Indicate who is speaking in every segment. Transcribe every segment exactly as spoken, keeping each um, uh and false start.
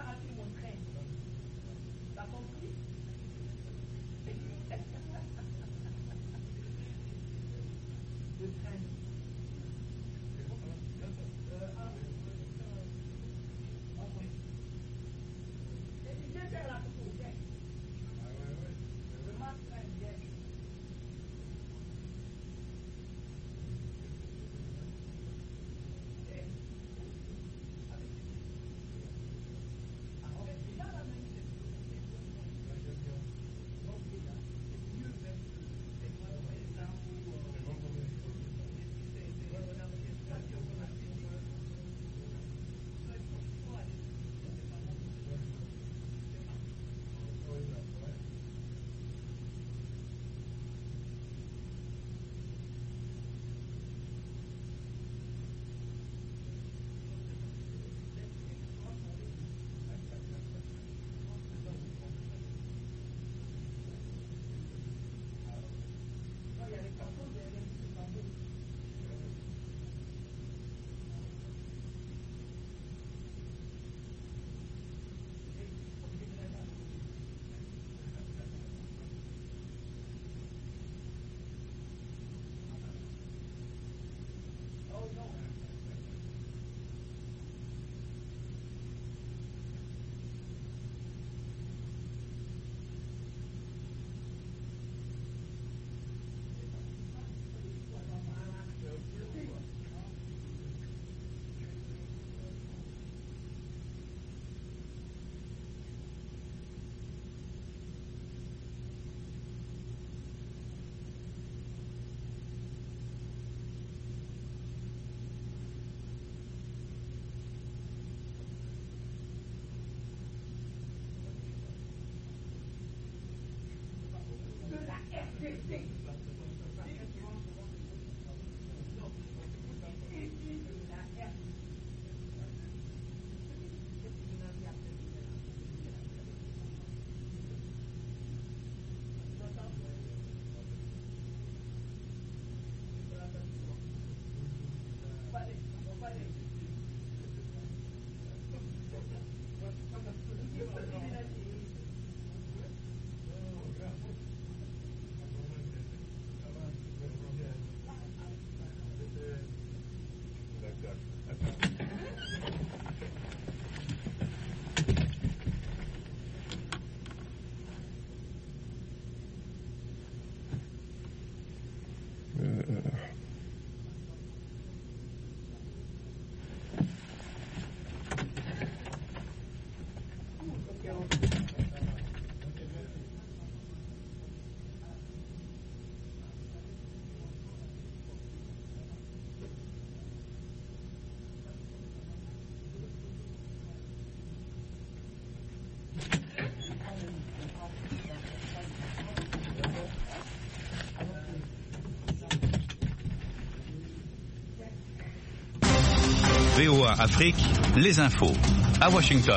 Speaker 1: raté mon train. T'as compris? Le train. Euh, ah, ok. Et puis, viens faire la photo, viens. Le matin, viens.
Speaker 2: V O A Afrique, les infos, à Washington.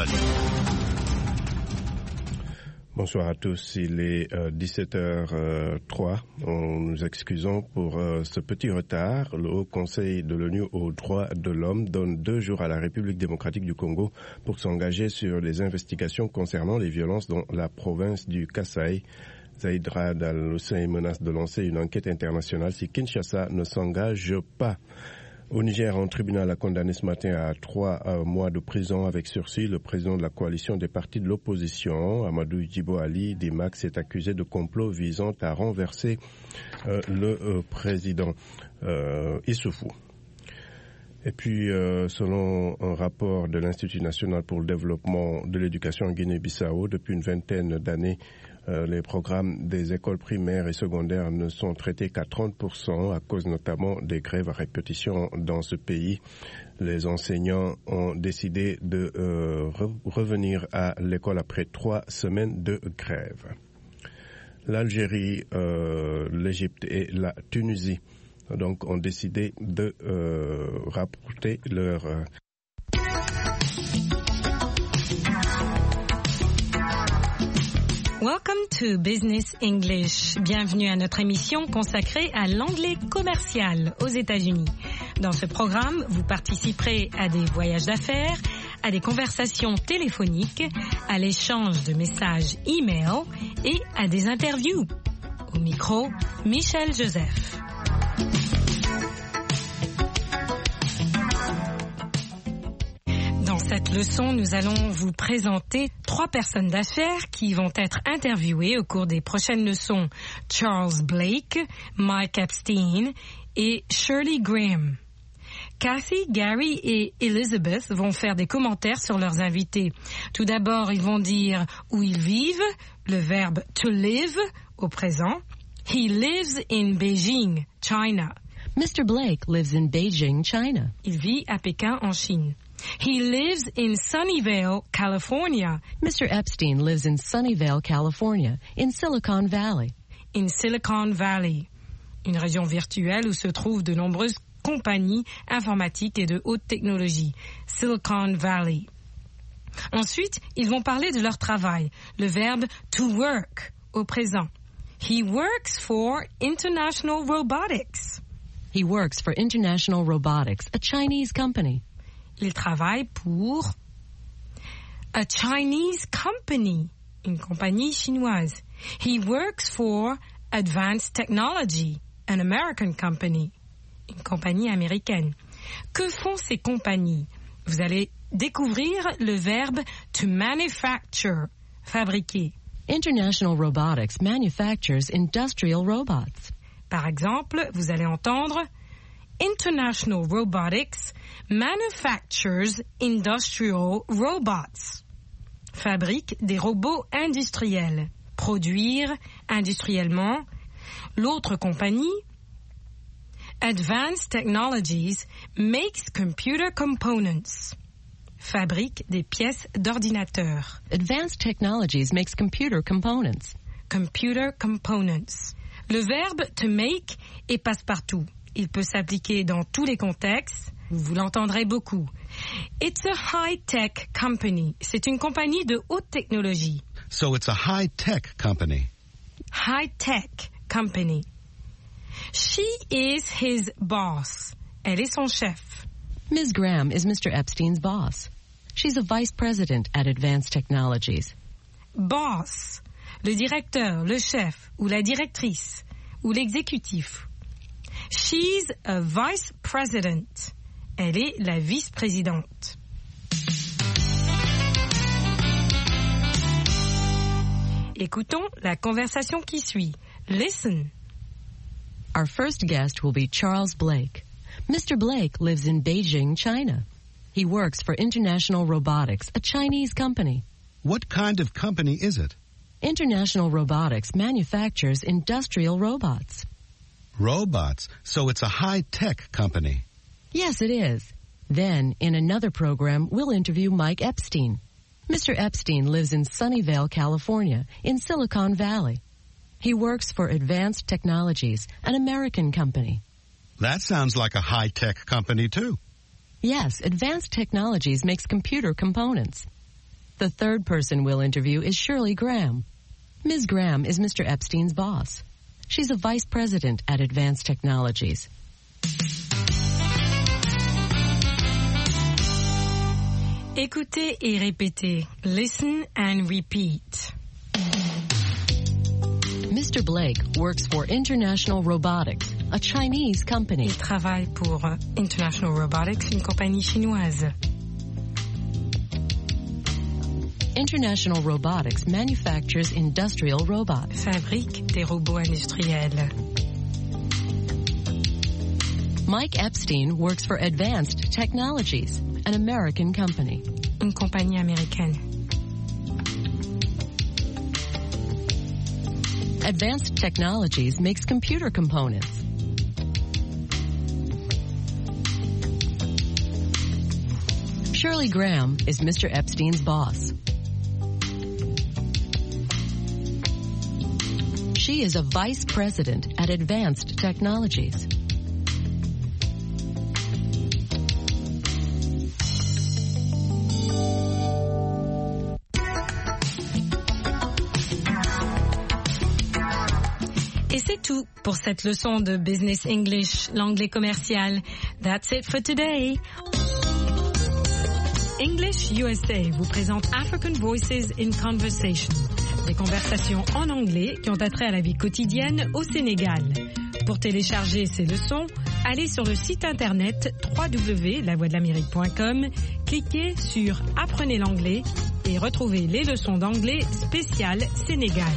Speaker 3: Bonsoir à tous, il est euh, dix-sept heures trois. On nous excusons pour euh, ce petit retard. Le Haut Conseil de l'ONU aux droits de l'homme donne deux jours à la République démocratique du Congo pour s'engager sur les investigations concernant les violences dans la province du Kasaï. Zaid Rad al-Hussein menace de lancer une enquête internationale si Kinshasa ne s'engage pas. Au Niger, un tribunal a condamné ce matin à trois euh, mois de prison avec sursis le président de la coalition des partis de l'opposition, Amadou Djibo Ali Dimax, est accusé de complot visant à renverser euh, le euh, président euh, Issoufou. Et puis, euh, selon un rapport de l'Institut national pour le développement de l'éducation en Guinée-Bissau, depuis une vingtaine d'années, Euh, les programmes des écoles primaires et secondaires ne sont traités qu'à trente pour cent à cause notamment des grèves à répétition dans ce pays. Les enseignants ont décidé de euh, re- revenir à l'école après trois semaines de grève. L'Algérie, euh, l'Égypte et la Tunisie donc, ont décidé de euh, rapporter leur... Euh,
Speaker 4: Welcome to Business English. Bienvenue à notre émission consacrée à l'anglais commercial aux États-Unis. Dans ce programme, vous participerez à des voyages d'affaires, à des conversations téléphoniques, à l'échange de messages e-mail et à des interviews. Au micro, Michel Joseph. Dans cette leçon, nous allons vous présenter trois personnes d'affaires qui vont être interviewées au cours des prochaines leçons. Charles Blake, Mike Epstein et Shirley Graham. Kathy, Gary et Elizabeth vont faire des commentaires sur leurs invités. Tout d'abord, ils vont dire où ils vivent, le verbe to live au présent. He lives in Beijing, China.
Speaker 5: Mister Blake lives in Beijing, China.
Speaker 4: Il vit à Pékin, en Chine. He lives in Sunnyvale, California.
Speaker 5: Mister Epstein lives in Sunnyvale, California, in Silicon Valley.
Speaker 4: In Silicon Valley, une région virtuelle où se trouvent de nombreuses compagnies informatiques et de haute technologie. Silicon Valley. Ensuite, ils vont parler de leur travail, le verbe to work au présent. He works for International Robotics.
Speaker 5: He works for International Robotics, a Chinese company.
Speaker 4: Il travaille pour a Chinese company, une compagnie chinoise. He works for Advanced Technology, an American company, une compagnie américaine. Que font ces compagnies? Vous allez découvrir le verbe to manufacture, fabriquer.
Speaker 5: International Robotics manufactures industrial robots.
Speaker 4: Par exemple, vous allez entendre International Robotics manufactures industrial robots. Fabrique des robots industriels. Produire industriellement. L'autre compagnie, Advanced Technologies, makes computer components. Fabrique des pièces d'ordinateur.
Speaker 5: Advanced Technologies makes computer components.
Speaker 4: Computer components. Le verbe to make est passe-partout. Il peut s'appliquer dans tous les contextes. Vous l'entendrez beaucoup. It's a high-tech company. C'est une compagnie de haute technologie.
Speaker 2: So it's a high-tech company.
Speaker 4: High-tech company. She is his boss. Elle est son chef.
Speaker 5: Miz Graham is Mister Epstein's boss. She's a vice president at Advanced Technologies.
Speaker 4: Boss. Le directeur, le chef, ou la directrice, ou l'exécutif. She's a vice president. Elle est la vice-présidente. Écoutons la conversation qui suit. Listen.
Speaker 5: Our first guest will be Charles Blake. Mister Blake lives in Beijing, China. He works for International Robotics, a Chinese company.
Speaker 2: What kind of company is it?
Speaker 5: International Robotics manufactures industrial robots.
Speaker 2: Robots. So it's a high-tech company.
Speaker 5: Yes, it is. Then, in another program, we'll interview Mike Epstein. Mister Epstein lives in Sunnyvale, California, in Silicon Valley. He works for Advanced Technologies, an American company.
Speaker 2: That sounds like a high-tech company, too.
Speaker 5: Yes, Advanced Technologies makes computer components. The third person we'll interview is Shirley Graham. Miz Graham is Mister Epstein's boss. She's a vice president at Advanced Technologies.
Speaker 4: Écoutez et répétez. Listen and repeat.
Speaker 5: Mister Blake works for International Robotics, a Chinese company.
Speaker 4: Il travaille pour International Robotics, une compagnie chinoise.
Speaker 5: International Robotics manufactures industrial robots.
Speaker 4: Fabrique des robots industriels.
Speaker 5: Mike Epstein works for Advanced Technologies, an American company.
Speaker 4: Une compagnie américaine.
Speaker 5: Advanced Technologies makes computer components. Shirley Graham is Mister Epstein's boss. She is a vice president at Advanced Technologies.
Speaker 4: Et c'est tout pour cette leçon de Business English, l'anglais commercial. That's it for today. English U S A vous présente African Voices in Conversation, des conversations en anglais qui ont attrait à la vie quotidienne au Sénégal. Pour télécharger ces leçons, allez sur le site internet w w w point la voix de l'amérique point com, cliquez sur Apprenez l'anglais et retrouvez les leçons d'anglais spéciales Sénégal.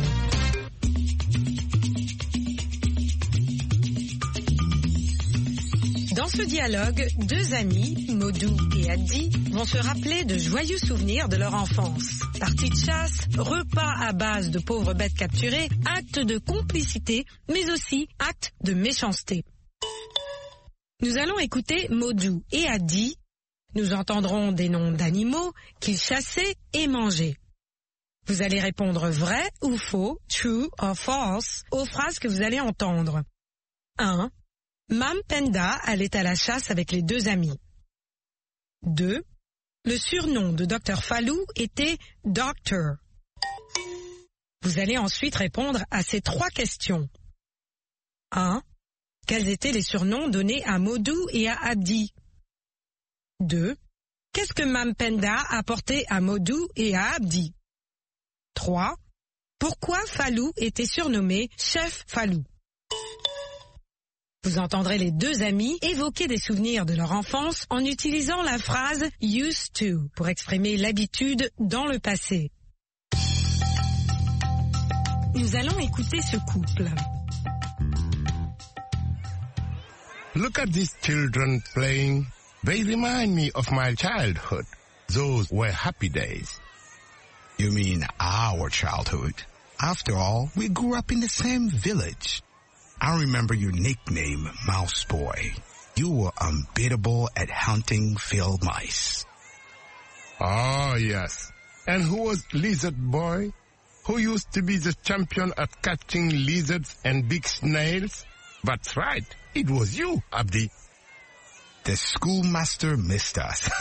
Speaker 4: Dans ce dialogue, deux amis, Modou et Addi, vont se rappeler de joyeux souvenirs de leur enfance. Parties de chasse, repas à base de pauvres bêtes capturées, actes de complicité, mais aussi actes de méchanceté. Nous allons écouter Modou et Addi. Nous entendrons des noms d'animaux qu'ils chassaient et mangeaient. Vous allez répondre vrai ou faux, true or false, aux phrases que vous allez entendre. un. Mam Penda allait à la chasse avec les deux amis. deux. Le surnom de docteur Fallou était Doctor. Vous allez ensuite répondre à ces trois questions. un. Quels étaient les surnoms donnés à Modou et à Addi? deux. Qu'est-ce que Mam Penda apportait à Modou et à Addi? trois. Pourquoi Fallou était surnommé Chef Fallou? Vous entendrez les deux amis évoquer des souvenirs de leur enfance en utilisant la phrase « used to » pour exprimer l'habitude dans le passé. Nous allons écouter ce couple.
Speaker 6: Look at these children playing. They remind me of my childhood. Those were happy days.
Speaker 7: You mean our childhood? After all, we grew up in the same village. I remember your nickname, Mouse Boy. You were unbeatable at hunting field mice.
Speaker 6: Oh, yes. And who was Lizard Boy? Who used to be the champion at catching lizards and big snails? That's right. It was you, Abdi.
Speaker 7: The schoolmaster missed us.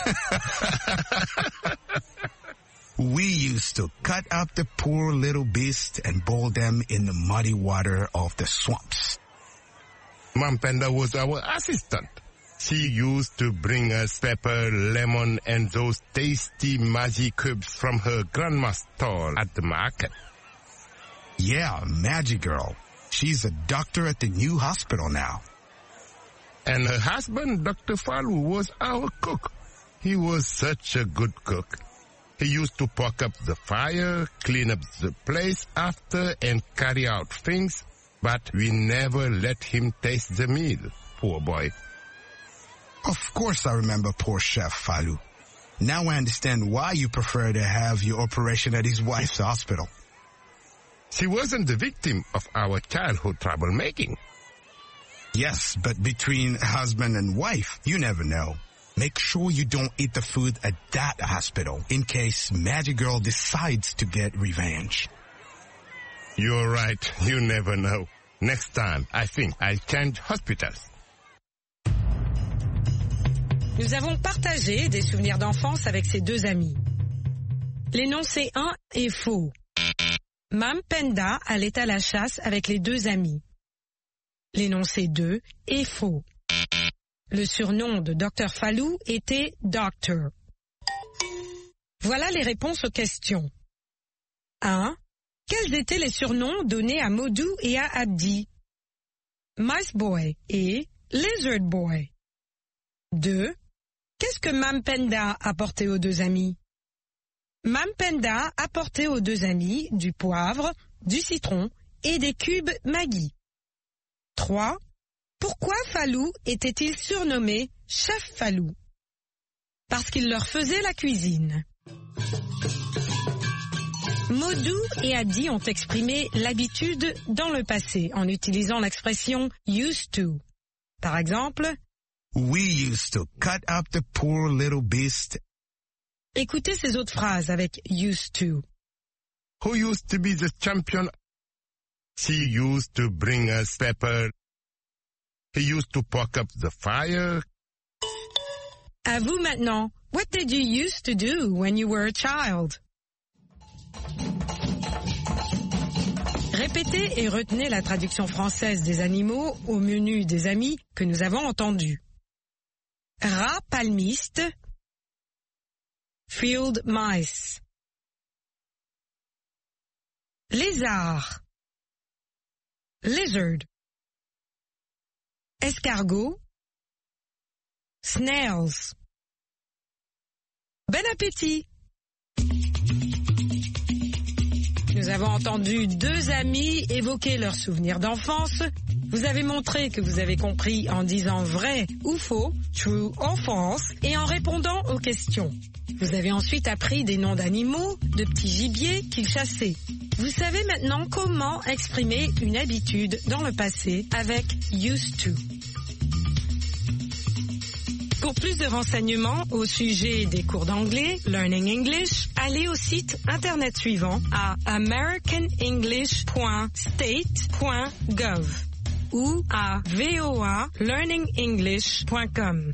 Speaker 7: We used to cut up the poor little beasts and boil them in the muddy water of the swamps.
Speaker 6: Mam Penda was our assistant. She used to bring us pepper, lemon, and those tasty Maggi cubes from her grandma's stall at the market.
Speaker 7: Yeah, Magic Girl. She's a doctor at the new hospital now.
Speaker 6: And her husband, Doctor Fallou, was our cook. He was such a good cook. He used to poke up the fire, clean up the place after, and carry out things, but we never let him taste the meal, poor boy.
Speaker 7: Of course I remember poor Chef Fallou. Now I understand why you prefer to have your operation at his wife's hospital.
Speaker 6: She wasn't the victim of our childhood troublemaking.
Speaker 7: Yes, but between husband and wife, you never know. Make sure you don't eat the food at that hospital in case Magic Girl decides to get revenge.
Speaker 6: You're right. You never know. Next time, I think I'll change hospitals.
Speaker 4: Nous avons partagé des souvenirs d'enfance avec ces deux amis. L'énoncé un est faux. Mam Penda allait à la chasse avec les deux amis. L'énoncé deux est faux. Le surnom de docteur Fallou était Doctor. Voilà les réponses aux questions. un. Quels étaient les surnoms donnés à Modou et à Addi? Mice Boy et Lizard Boy. deux. Qu'est-ce que Mam Penda apportait aux deux amis? Mam Penda apportait aux deux amis du poivre, du citron et des cubes Maggi. trois. Pourquoi Fallou était-il surnommé Chef Fallou? Parce qu'il leur faisait la cuisine. Modou et Addi ont exprimé l'habitude dans le passé en utilisant l'expression used to. Par exemple,
Speaker 7: We used to cut up the poor little beast.
Speaker 4: Écoutez ces autres phrases avec used to.
Speaker 6: Who used to be the champion? She used to bring us pepper. He used to poke up the fire.
Speaker 4: À vous maintenant. What did you used to do when you were a child? Répétez et retenez la traduction française des animaux au menu des amis que nous avons entendu. Rat palmiste, Field mice. Lézard. Lizard. Escargot. Snails. Bon appétit! Nous avons entendu deux amis évoquer leurs souvenirs d'enfance. Vous avez montré que vous avez compris en disant vrai ou faux, true or false, et en répondant aux questions. Vous avez ensuite appris des noms d'animaux, de petits gibiers qu'ils chassaient. Vous savez maintenant comment exprimer une habitude dans le passé avec used to. Pour plus de renseignements au sujet des cours d'anglais, Learning English, allez au site internet suivant à american english point state point gov ou à voa learning english point com.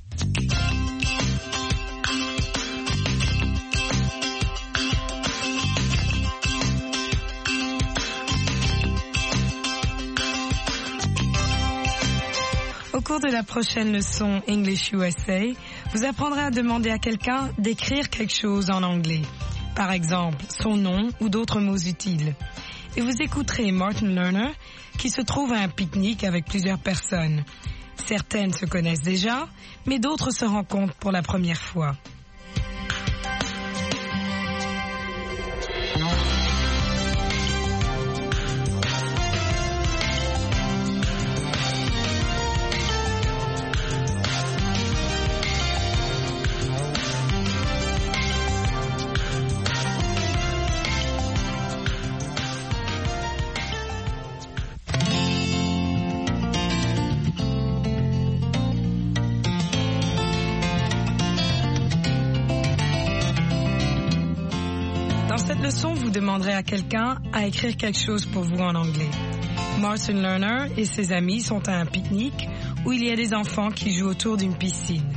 Speaker 4: Au cours de la prochaine leçon English U S A, vous apprendrez à demander à quelqu'un d'écrire quelque chose en anglais. Par exemple, son nom ou d'autres mots utiles. Et vous écouterez Martin Lerner qui se trouve à un pique-nique avec plusieurs personnes. Certaines se connaissent déjà, mais d'autres se rencontrent pour la première fois. Vous demanderez à quelqu'un à écrire quelque chose pour vous en anglais. Martin Lerner et ses amis sont à un pique-nique où il y a des enfants qui jouent autour d'une piscine.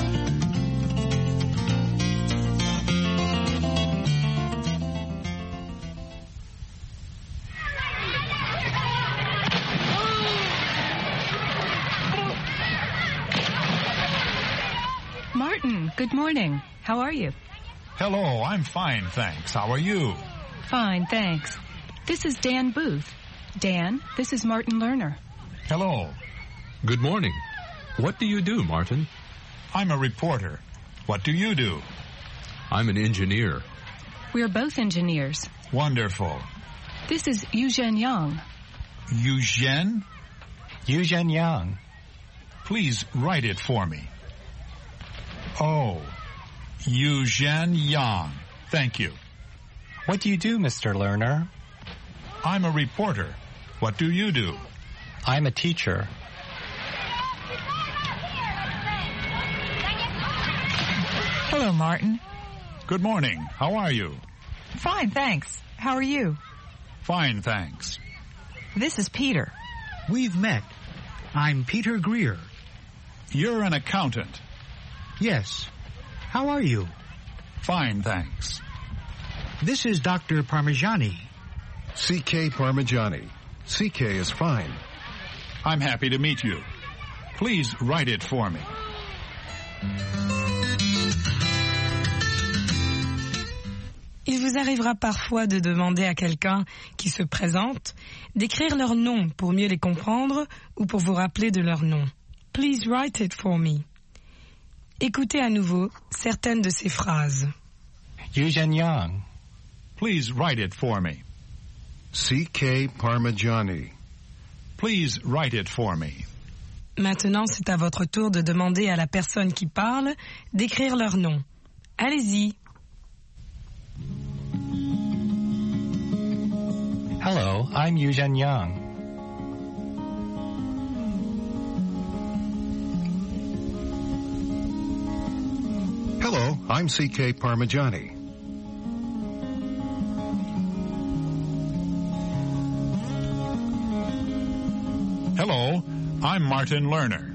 Speaker 8: Martin, good morning. How are you?
Speaker 9: Hello, I'm fine, thanks. How are you?
Speaker 8: Fine, thanks. This is Dan Booth. Dan, this is Martin Lerner.
Speaker 9: Hello.
Speaker 10: Good morning. What do you do, Martin?
Speaker 9: I'm a reporter. What do you do?
Speaker 10: I'm an engineer.
Speaker 8: We're both engineers.
Speaker 9: Wonderful.
Speaker 8: This is Eugene Yang.
Speaker 9: Eugene?
Speaker 11: Eugene Yang.
Speaker 9: Please write it for me. Oh. Eugene Yang. Thank you.
Speaker 11: What do you do, Mister Lerner?
Speaker 9: I'm a reporter. What do you do?
Speaker 11: I'm a teacher.
Speaker 12: Hello, Martin.
Speaker 9: Good morning. How are you?
Speaker 12: Fine, thanks. How are you?
Speaker 9: Fine, thanks.
Speaker 12: This is Peter.
Speaker 13: We've met. I'm Peter Greer.
Speaker 9: You're an accountant.
Speaker 13: Yes. How are you?
Speaker 9: Fine, thanks.
Speaker 13: This is Doctor Parmigiani.
Speaker 14: C K Parmigiani. C K is fine.
Speaker 9: I'm happy to meet you. Please write it for me.
Speaker 4: Il vous arrivera parfois de demander à quelqu'un qui se présente d'écrire leur nom pour mieux les comprendre ou pour vous rappeler de leur nom. Please write it for me. Écoutez à nouveau certaines de ces phrases.
Speaker 11: Eugene Yang.
Speaker 9: Please write it for me.
Speaker 14: C K Parmigiani.
Speaker 9: Please write it for me.
Speaker 4: Maintenant, c'est à votre tour de demander à la personne qui parle d'écrire leur nom. Allez-y.
Speaker 11: Hello, I'm Eugene Yang.
Speaker 14: Hello, I'm C K Parmigiani.
Speaker 9: Hello, I'm Martin Lerner.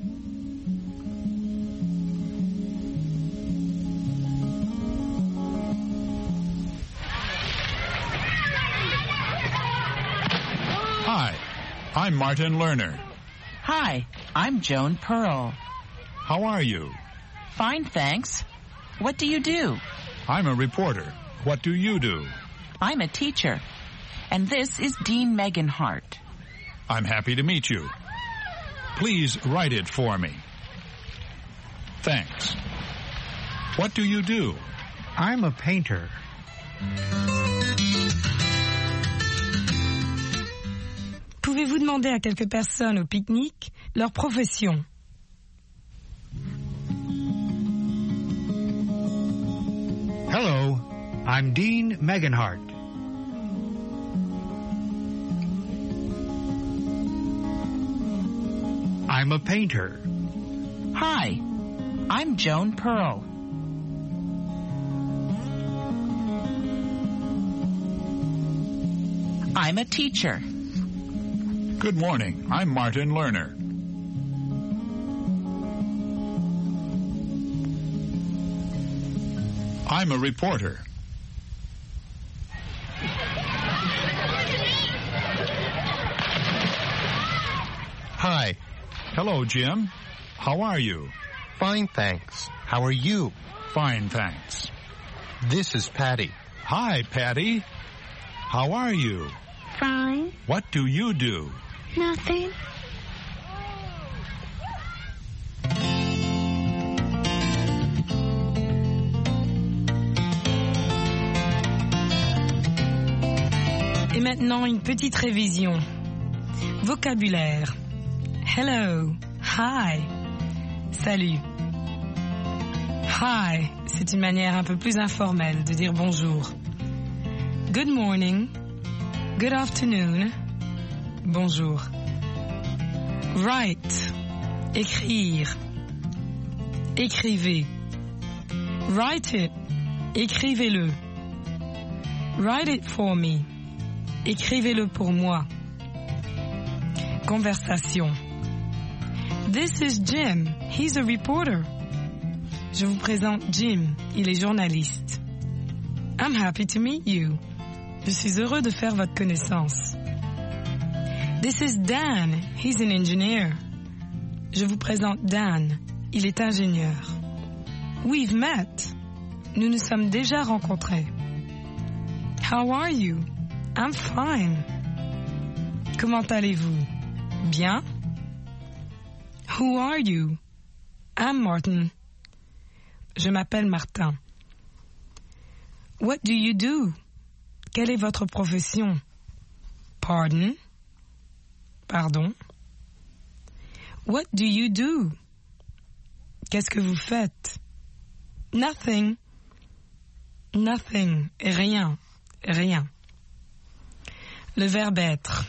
Speaker 9: Hi, I'm Martin Lerner.
Speaker 12: Hi, I'm Joan Pearl.
Speaker 9: How are you?
Speaker 12: Fine, thanks. What do you do?
Speaker 9: I'm a reporter. What do you do?
Speaker 12: I'm a teacher. And this is Dean Megan Hart.
Speaker 9: I'm happy to meet you. Please write it for me. Thanks. What do you do?
Speaker 13: I'm a painter.
Speaker 4: Pouvez-vous demander à quelques personnes au pique-nique leur profession?
Speaker 13: Hello, I'm Dean Meganhart. I'm a painter.
Speaker 12: Hi, I'm Joan Pearl. I'm a teacher.
Speaker 9: Good morning. I'm Martin Lerner. I'm a reporter.
Speaker 15: Hi.
Speaker 9: Hello, Jim. How are you?
Speaker 15: Fine, thanks. How are you?
Speaker 9: Fine, thanks.
Speaker 15: This is Patty.
Speaker 9: Hi, Patty. How are you?
Speaker 16: Fine.
Speaker 9: What do you do?
Speaker 16: Nothing.
Speaker 4: Et maintenant, une petite révision. Vocabulaire. Hello. Hi. Salut. Hi, c'est une manière un peu plus informelle de dire bonjour. Good morning. Good afternoon. Bonjour. Write. Écrire. Écrivez. Write it. Écrivez-le. Write it for me. Écrivez-le pour moi. Conversation. This is Jim. He's a reporter. Je vous présente Jim. Il est journaliste. I'm happy to meet you. Je suis heureux de faire votre connaissance. This is Dan. He's an engineer. Je vous présente Dan. Il est ingénieur. We've met. Nous nous sommes déjà rencontrés. How are you? I'm fine. Comment allez-vous? Bien? Who are you? I'm Martin. Je m'appelle Martin. What do you do? Quelle est votre profession? Pardon? Pardon? What do you do? Qu'est-ce que vous faites? Nothing. Nothing. Rien. Rien. Le verbe être.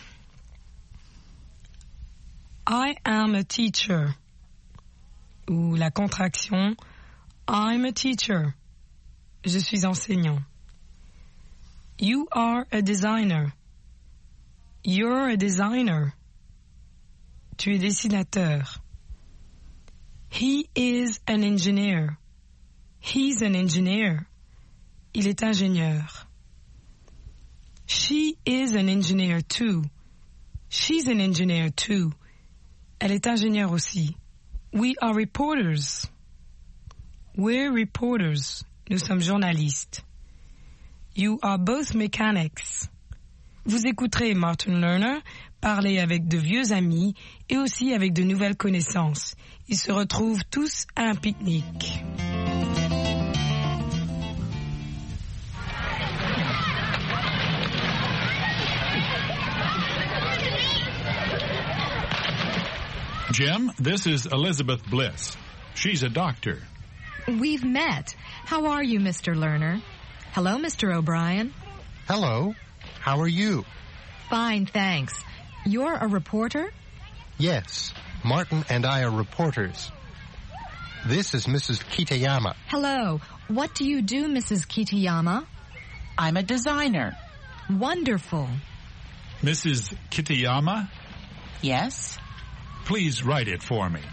Speaker 4: I am a teacher. Ou la contraction I'm a teacher. Je suis enseignant. You are a designer. You're a designer. Tu es dessinateur. He is an engineer. He's an engineer. Il est ingénieur. She is an engineer too. She's an engineer too. Elle est ingénieure aussi. We are reporters. We're reporters. Nous sommes journalistes. You are both mechanics. Vous écouterez Martin Lerner parler avec de vieux amis et aussi avec de nouvelles connaissances. Ils se retrouvent tous à un pique-nique.
Speaker 9: Jim, this is Elizabeth Bliss. She's a doctor.
Speaker 17: We've met. How are you, Mister Lerner? Hello, Mister O'Brien.
Speaker 15: Hello. How are you?
Speaker 17: Fine, thanks. You're a reporter?
Speaker 15: Yes. Martin and I are reporters. This is Missus Kitayama.
Speaker 17: Hello. What do you do, Missus Kitayama?
Speaker 12: I'm a designer.
Speaker 17: Wonderful.
Speaker 9: Missus Kitayama?
Speaker 12: Yes?
Speaker 9: Please write it for me.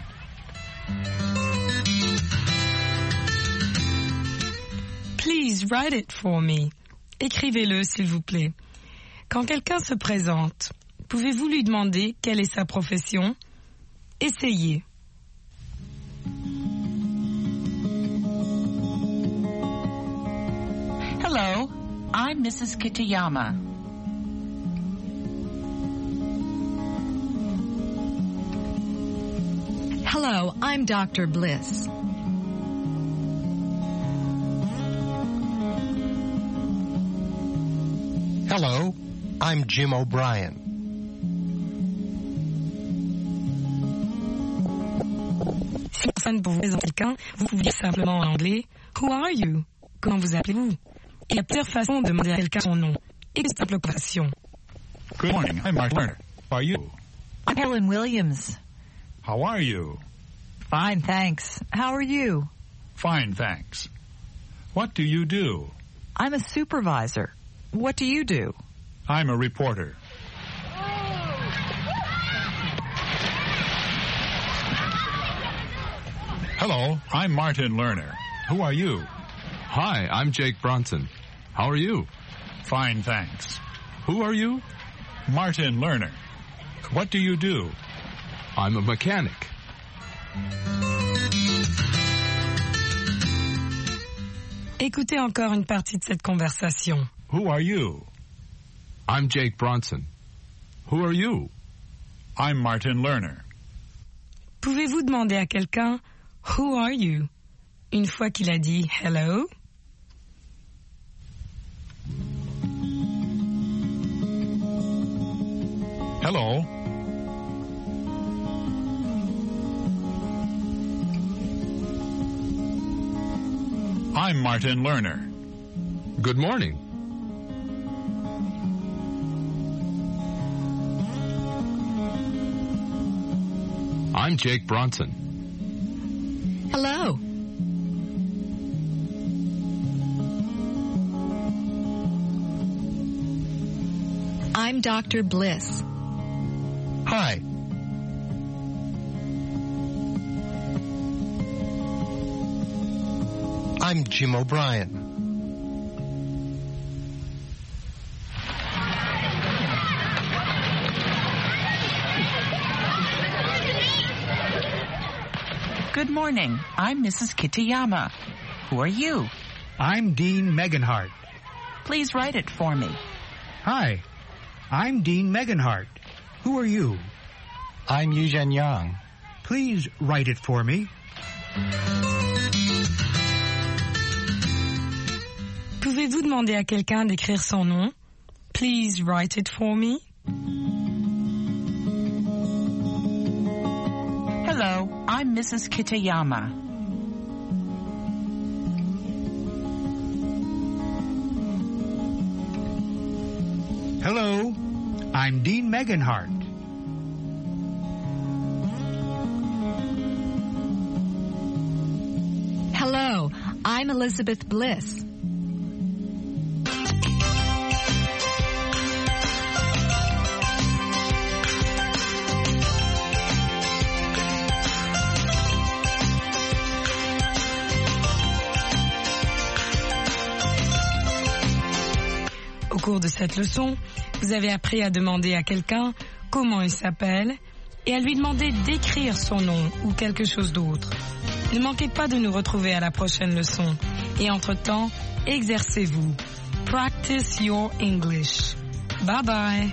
Speaker 4: Please write it for me. Écrivez-le, s'il vous plaît. Quand quelqu'un se présente, pouvez-vous lui demander quelle est sa profession? Essayez.
Speaker 12: Hello, I'm Missus Kitayama.
Speaker 17: Hello, I'm Doctor Bliss.
Speaker 15: Hello, I'm Jim O'Brien.
Speaker 4: Si personne pour vous présenter quelqu'un, vous pouvez dire simplement en anglais « Who are you ?» Comment vous appelez-vous? Il y a plusieurs façons de demander à quelqu'un son nom et de simple conversation.
Speaker 9: Good morning, I'm Mark Lerner. How are you?
Speaker 18: I'm Helen Williams.
Speaker 9: How are you?
Speaker 18: Fine, thanks. How are you?
Speaker 9: Fine, thanks. What do you do?
Speaker 18: I'm a supervisor. What do you do?
Speaker 9: I'm a reporter. Hello, I'm Martin Lerner. Who are you?
Speaker 10: Hi, I'm Jake Bronson. How are you?
Speaker 9: Fine, thanks.
Speaker 10: Who are you?
Speaker 9: Martin Lerner. What do you do?
Speaker 10: I'm a mechanic.
Speaker 4: Écoutez encore une partie de cette conversation.
Speaker 9: Who are you?
Speaker 10: I'm Jake Bronson. Who are you?
Speaker 9: I'm Martin Lerner.
Speaker 4: Pouvez-vous demander à quelqu'un « Who are you ?» une fois qu'il a dit « Hello » ?
Speaker 9: Hello. I'm Martin Lerner.
Speaker 10: Good morning. I'm Jake Bronson.
Speaker 17: Hello. I'm Doctor Bliss.
Speaker 15: Hi. I'm Jim O'Brien.
Speaker 12: Good morning. I'm Missus Kitayama. Who are you?
Speaker 13: I'm Dean Meganhart.
Speaker 12: Please write it for me.
Speaker 13: Hi, I'm Dean Meganhart. Who are you?
Speaker 11: I'm Eugene Yang.
Speaker 13: Please write it for me.
Speaker 4: Pouvez-vous demander à quelqu'un d'écrire son nom? Please write it for me.
Speaker 12: Hello, I'm Missus Kitayama.
Speaker 13: Hello, I'm Dean Meganhart.
Speaker 17: Hello, I'm Elizabeth Bliss.
Speaker 4: Au cours de cette leçon, vous avez appris à demander à quelqu'un comment il s'appelle et à lui demander d'écrire son nom ou quelque chose d'autre. Ne manquez pas de nous retrouver à la prochaine leçon. Et entre-temps, exercez-vous. Practice your English. Bye bye.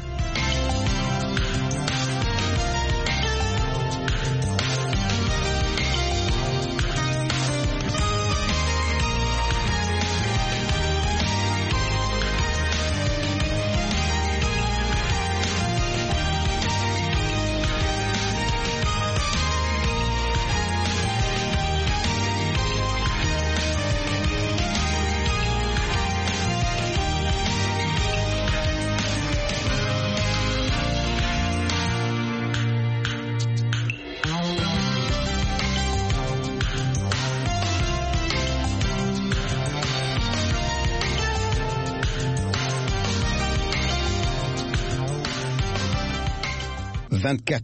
Speaker 19: vingt-quatre